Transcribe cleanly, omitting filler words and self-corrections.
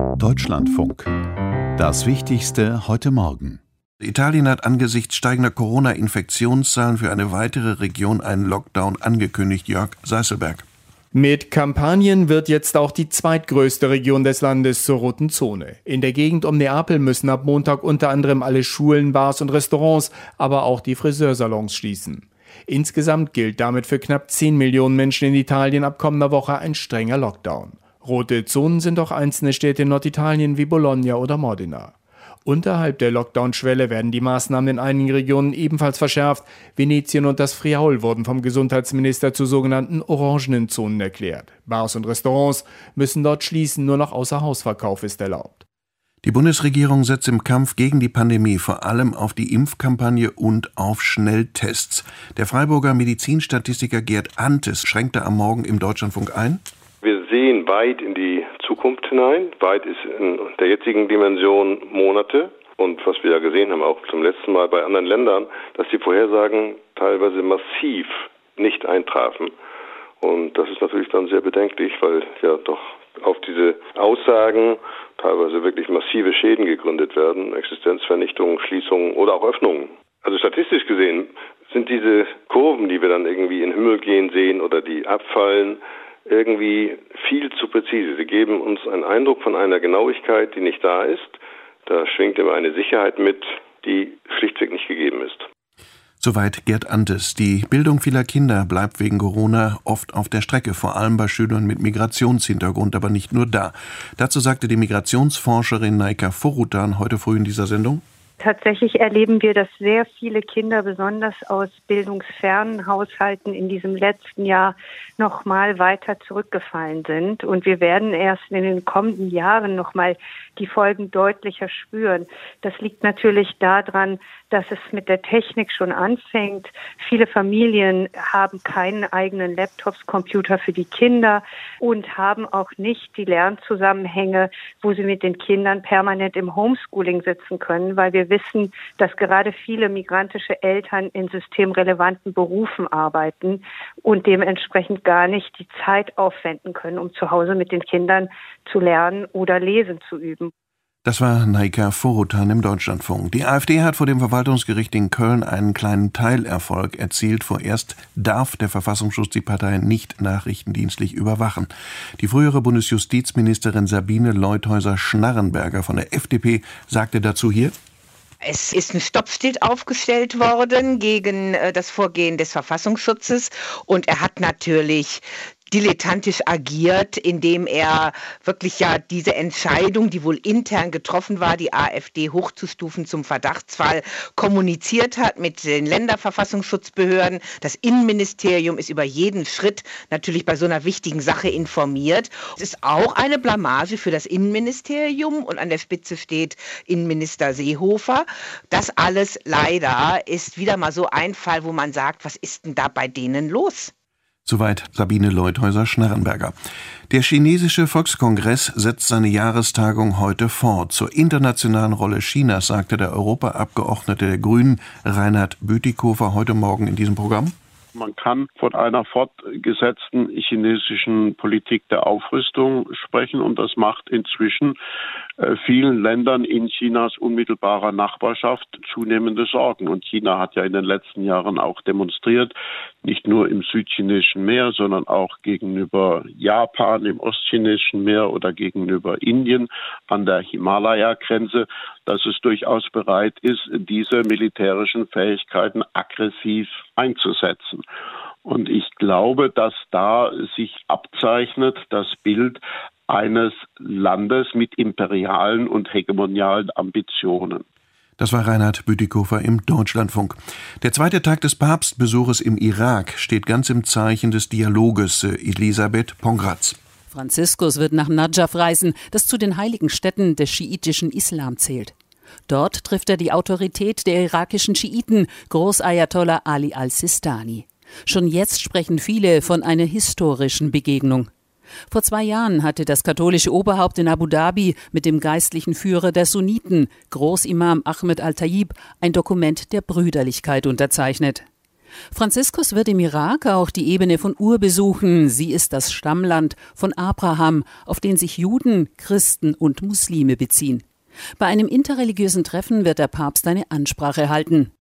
Deutschlandfunk. Das Wichtigste heute Morgen. Italien hat angesichts steigender Corona-Infektionszahlen für eine weitere Region einen Lockdown angekündigt. Jörg Seißelberg. Mit Kampanien wird jetzt auch die zweitgrößte Region des Landes zur roten Zone. In der Gegend um Neapel müssen ab Montag unter anderem alle Schulen, Bars und Restaurants, aber auch die Friseursalons schließen. Insgesamt gilt damit für knapp 10 Millionen Menschen in Italien ab kommender Woche ein strenger Lockdown. Rote Zonen sind auch einzelne Städte in Norditalien wie Bologna oder Modena. Unterhalb der Lockdown-Schwelle werden die Maßnahmen in einigen Regionen ebenfalls verschärft. Venetien und das Friaul wurden vom Gesundheitsminister zu sogenannten orangenen Zonen erklärt. Bars und Restaurants müssen dort schließen, nur noch Außerhausverkauf ist erlaubt. Die Bundesregierung setzt im Kampf gegen die Pandemie vor allem auf die Impfkampagne und auf Schnelltests. Der Freiburger Medizinstatistiker Gerd Antes schränkte am Morgen im Deutschlandfunk ein. Wir sehen weit in die Zukunft hinein. Weit ist in der jetzigen Dimension Monate. Und was wir ja gesehen haben, auch zum letzten Mal bei anderen Ländern, dass die Vorhersagen teilweise massiv nicht eintrafen. Und das ist natürlich dann sehr bedenklich, weil ja doch auf diese Aussagen teilweise wirklich massive Schäden gegründet werden. Existenzvernichtungen, Schließungen oder auch Öffnungen. Also statistisch gesehen sind diese Kurven, die wir dann irgendwie in den Himmel gehen sehen oder die abfallen, irgendwie viel zu präzise. Sie geben uns einen Eindruck von einer Genauigkeit, die nicht da ist. Da schwingt immer eine Sicherheit mit, die schlichtweg nicht gegeben ist. Soweit Gerd Antes. Die Bildung vieler Kinder bleibt wegen Corona oft auf der Strecke, vor allem bei Schülern mit Migrationshintergrund, aber nicht nur da. Dazu sagte die Migrationsforscherin Naika Forutan heute früh in dieser Sendung: Tatsächlich erleben wir, dass sehr viele Kinder, besonders aus bildungsfernen Haushalten, in diesem letzten Jahr noch mal weiter zurückgefallen sind. Und wir werden erst in den kommenden Jahren noch mal die Folgen deutlicher spüren. Das liegt natürlich daran, dass es mit der Technik schon anfängt. Viele Familien haben keinen eigenen Laptops, Computer für die Kinder und haben auch nicht die Lernzusammenhänge, wo sie mit den Kindern permanent im Homeschooling sitzen können, weil wir wissen, dass gerade viele migrantische Eltern in systemrelevanten Berufen arbeiten und dementsprechend gar nicht die Zeit aufwenden können, um zu Hause mit den Kindern zu lernen oder lesen zu üben. Das war Naika Forutan im Deutschlandfunk. Die AfD hat vor dem Verwaltungsgericht in Köln einen kleinen Teilerfolg erzielt. Vorerst darf der Verfassungsschutz die Partei nicht nachrichtendienstlich überwachen. Die frühere Bundesjustizministerin Sabine Leutheusser-Schnarrenberger von der FDP sagte dazu hier: Es ist ein Stoppschild aufgestellt worden gegen das Vorgehen des Verfassungsschutzes und er hat natürlich dilettantisch agiert, indem er wirklich ja diese Entscheidung, die wohl intern getroffen war, die AfD hochzustufen zum Verdachtsfall, kommuniziert hat mit den Länderverfassungsschutzbehörden. Das Innenministerium ist über jeden Schritt natürlich bei so einer wichtigen Sache informiert. Es ist auch eine Blamage für das Innenministerium und an der Spitze steht Innenminister Seehofer. Das alles leider ist wieder mal so ein Fall, wo man sagt, was ist denn da bei denen los? Soweit Sabine Leutheusser-Schnarrenberger. Der chinesische Volkskongress setzt seine Jahrestagung heute fort. Zur internationalen Rolle Chinas sagte der Europaabgeordnete der Grünen Reinhard Bütikofer heute Morgen in diesem Programm: Man kann von einer fortgesetzten chinesischen Politik der Aufrüstung sprechen und das macht inzwischen vielen Ländern in Chinas unmittelbarer Nachbarschaft zunehmende Sorgen. Und China hat ja in den letzten Jahren auch demonstriert, nicht nur im südchinesischen Meer, sondern auch gegenüber Japan im ostchinesischen Meer oder gegenüber Indien an der Himalaya-Grenze, dass es durchaus bereit ist, diese militärischen Fähigkeiten aggressiv einzusetzen. Und ich glaube, dass da sich abzeichnet das Bild eines Landes mit imperialen und hegemonialen Ambitionen. Das war Reinhard Bütikofer im Deutschlandfunk. Der zweite Tag des Papstbesuches im Irak steht ganz im Zeichen des Dialoges. Elisabeth Pongratz. Franziskus wird nach Nadschaf reisen, das zu den heiligen Städten des schiitischen Islam zählt. Dort trifft er die Autorität der irakischen Schiiten, Großayatollah Ali al-Sistani. Schon jetzt sprechen viele von einer historischen Begegnung. Vor 2 Jahren hatte das katholische Oberhaupt in Abu Dhabi mit dem geistlichen Führer der Sunniten, Großimam Ahmed al-Tayyib, ein Dokument der Brüderlichkeit unterzeichnet. Franziskus wird im Irak auch die Ebene von Ur besuchen. Sie ist das Stammland von Abraham, auf den sich Juden, Christen und Muslime beziehen. Bei einem interreligiösen Treffen wird der Papst eine Ansprache halten.